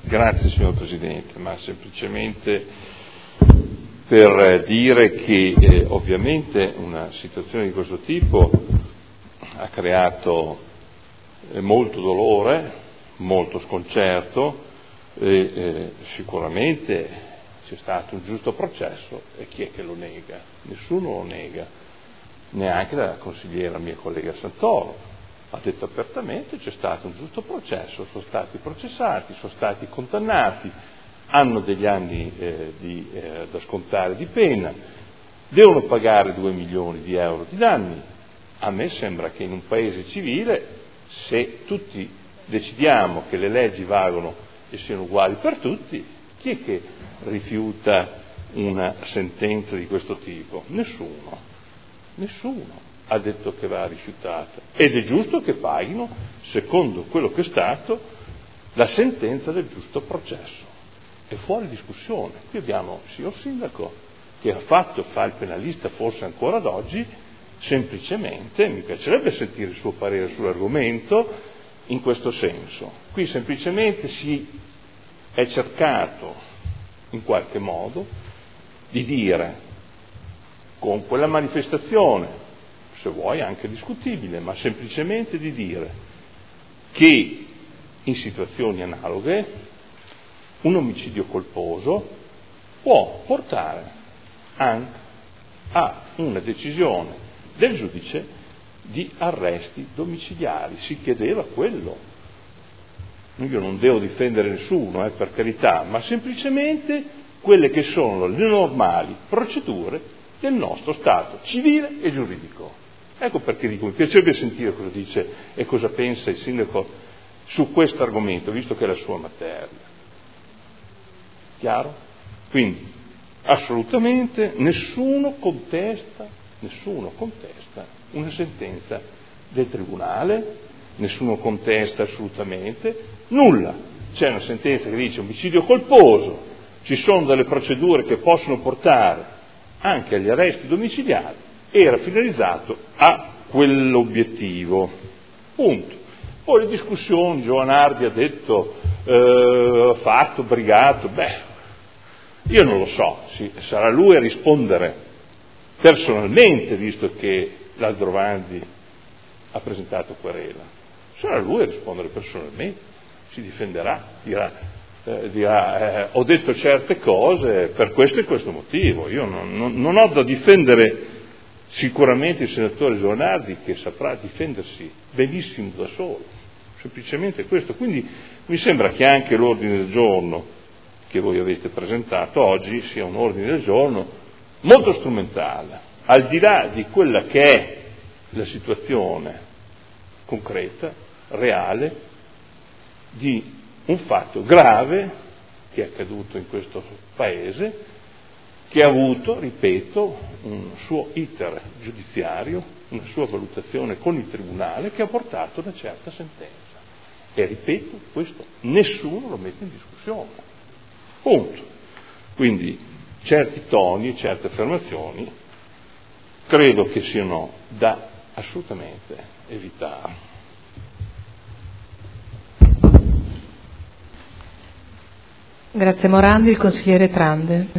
Grazie signor Presidente, ma semplicemente per dire che ovviamente una situazione di questo tipo ha creato molto dolore, molto sconcerto e sicuramente c'è stato un giusto processo e chi è che lo nega? Nessuno lo nega, neanche la consigliera mia collega Santoro. Ha detto apertamente c'è stato un giusto processo, sono stati processati, sono stati condannati, hanno degli anni da scontare di pena, devono pagare 2 milioni di euro di danni. A me sembra che in un paese civile, se tutti decidiamo che le leggi valgono e siano uguali per tutti, chi è che rifiuta una sentenza di questo tipo? Nessuno ha detto che va rifiutata ed è giusto che paghino secondo quello che è stato la sentenza del giusto processo. È fuori discussione. Qui abbiamo il signor Sindaco che fa il penalista forse ancora ad oggi, semplicemente mi piacerebbe sentire il suo parere sull'argomento in questo senso. Qui semplicemente si è cercato in qualche modo di dire con quella manifestazione, se vuoi anche discutibile, ma semplicemente di dire che in situazioni analoghe un omicidio colposo può portare anche a una decisione del giudice di arresti domiciliari. Si chiedeva quello. Io non devo difendere nessuno, per carità, ma semplicemente quelle che sono le normali procedure del nostro Stato civile e giuridico. Ecco perché dico, mi piacerebbe sentire cosa dice e cosa pensa il Sindaco su questo argomento, visto che è la sua materia. Chiaro? Quindi, assolutamente nessuno contesta una sentenza del Tribunale, nessuno contesta assolutamente nulla. C'è una sentenza che dice omicidio colposo, ci sono delle procedure che possono portare anche agli arresti domiciliari, era finalizzato a quell'obiettivo. Punto. Poi le discussioni, Giovanardi ha detto, fatto, brigato, io non lo so, sarà lui a rispondere personalmente, visto che l'Aldrovandi ha presentato querela. Sarà lui a rispondere personalmente, si difenderà, dirà ho detto certe cose per questo e questo motivo. Io non ho da difendere sicuramente il senatore Giovanardi, che saprà difendersi benissimo da solo, semplicemente questo. Quindi mi sembra che anche l'ordine del giorno che voi avete presentato oggi sia un ordine del giorno molto strumentale, al di là di quella che è la situazione concreta, reale, di un fatto grave che è accaduto in questo Paese, che ha avuto, ripeto, un suo iter giudiziario, una sua valutazione con il Tribunale che ha portato una certa sentenza. E ripeto, questo nessuno lo mette in discussione. Punto. Quindi certi toni e certe affermazioni credo che siano da assolutamente evitare. Grazie Morandi, il consigliere Trande.